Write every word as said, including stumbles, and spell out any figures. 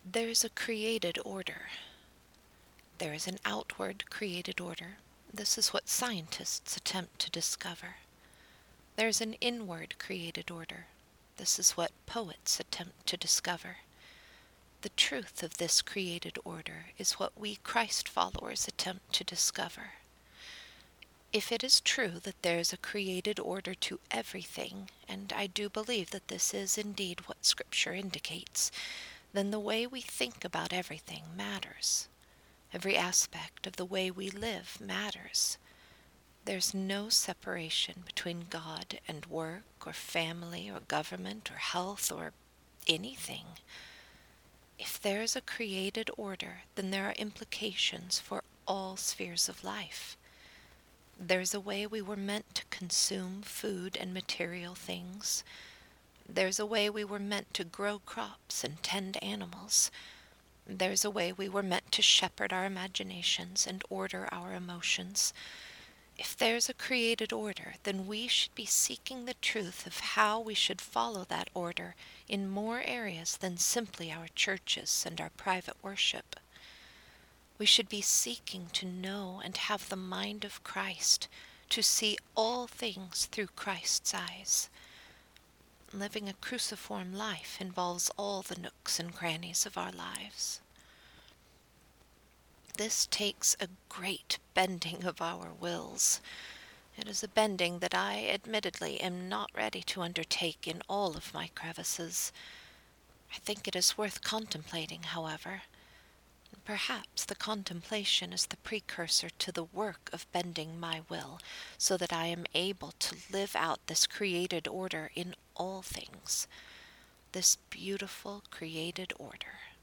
There is a created order. There is an outward created order. This is what scientists attempt to discover. There is an inward created order. This is what poets attempt to discover. The truth of this created order is what we Christ followers attempt to discover. If it is true that there is a created order to everything, and I do believe that this is indeed what Scripture indicates, then the way we think about everything matters. Every aspect of the way we live matters. There's no separation between God and work or family or government or health or anything. If there is a created order, then there are implications for all spheres of life. There's a way we were meant to consume food and material things. There's a way we were meant to grow crops and tend animals. There's a way we were meant to shepherd our imaginations and order our emotions. If there's a created order, then we should be seeking the truth of how we should follow that order in more areas than simply our churches and our private worship. We should be seeking to know and have the mind of Christ, to see all things through Christ's eyes. Living a cruciform life involves all the nooks and crannies of our lives. This takes a great bending of our wills. It is a bending that I admittedly am not ready to undertake in all of my crevices. I think it is worth contemplating, however. Perhaps the contemplation is the precursor to the work of bending my will, so that I am able to live out this created order in all things, this beautiful created order.